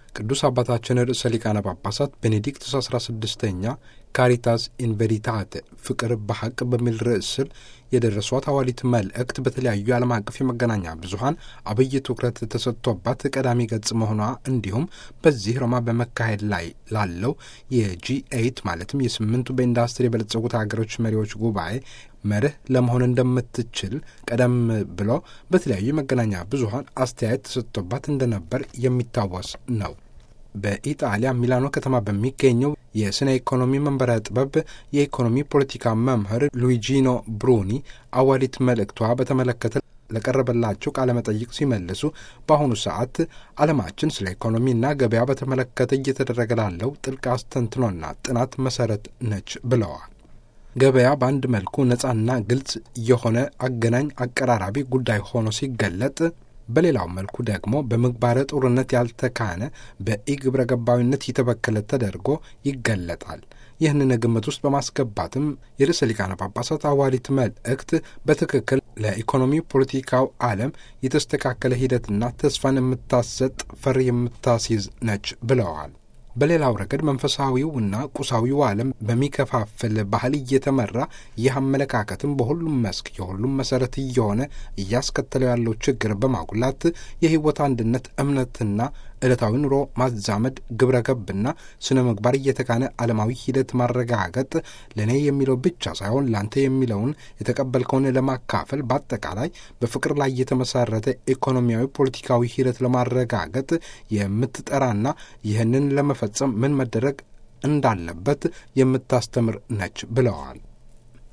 ቅዱስ አባታችን ርዕሰ ሊቃነ ጳጳሳት ቤኔዲክቱስ 16ኛ ካሪታስ ኢን ቬሪታቴ ፍቅር በሐቅ በሚል ርዕስ ስር የደረሷት ሐዋርያዊት መልእክት በተለያዩ የዓለም አቀፍ የመገናኛ ብዙኃን አብይ ትኩረት ተሰጥቶባት ቀዳሚ ገጽ መሆኗ እንዲሁም በዚህ ሮማ በመካሄድ ላይ ላለው የጂ8 ማለትም የስምንቱ በኢንዱስትሪ የበለጸጉት ሀገሮች መሪዎች ጉባኤ መርህ ለመሆን እንደምትችል ቀደም ብሎ በተለያዩ የመገናኛ ብዙኃን አስተያየት ተሰጥቶባት እንደነበር የሚታወስ ነው። በኢጣሊያ ሚላኖ ከተማ በሚገኘው የስነ ኢኮኖሚ መንበረ ጥበብ የኢኮኖሚ ፖለቲካ መምህር ሉዊጂኖ ብሩኒ ሐዋርያዊት መልእክቷ በተመለከተ ለቀረበላቸው ቃለ መጠይቅ ሲመልሱ በአሁኑ ሰዓት ዓለማችን ስለ ኢኮኖሚና ገበያ በተመለከተ እየተደረገ ላለው ጥልቅ አስተንትኖና ጥናት መሰረት ነች ብለዋል። ገበያ በአንድ መልኩ ነጻና ግልጽ የሆነ አገናኝ አቀራራቢ ጉዳይ ሆኖ ሲገለጥ፣ በሌላው መልኩ ደግሞ በምግባረ ጦርነት ያልተካነ በኢግብረ ገባዊነት የተበከለ ተደርጎ ይገለጣል። ይህንን ግምት ውስጥ በማስገባትም የርዕሰ ሊቃነ ጳጳሳት ሐዋርያዊት መልእክት በትክክል ለኢኮኖሚ ፖለቲካው ዓለም የተስተካከለ ሂደትና ተስፋን የምታሰጥ ፈር የምታስይዝ ነች ብለዋል። በሌላው ረገድ መንፈሳዊውና ቁሳዊው ዓለም በሚከፋፍል ባህል እየተመራ ይህ አመለካከትም በሁሉም መስክ የሁሉም መሰረት እየሆነ እያስከተለው ያለው ችግር በማጉላት የሕይወት አንድነት እምነትና ዕለታዊ ኑሮ ማዛመድ ግብረ ገብና ስነ ምግባር እየተካነ ዓለማዊ ሂደት ማረጋገጥ ለእኔ የሚለው ብቻ ሳይሆን ላንተ የሚለውን የተቀበልከውን ለማካፈል በአጠቃላይ በፍቅር ላይ የተመሰረተ ኢኮኖሚያዊ ፖለቲካዊ ሂደት ለማረጋገጥ የምትጠራና ይህንን ለመፈጸም ምን መደረግ እንዳለበት የምታስተምር ነች ብለዋል።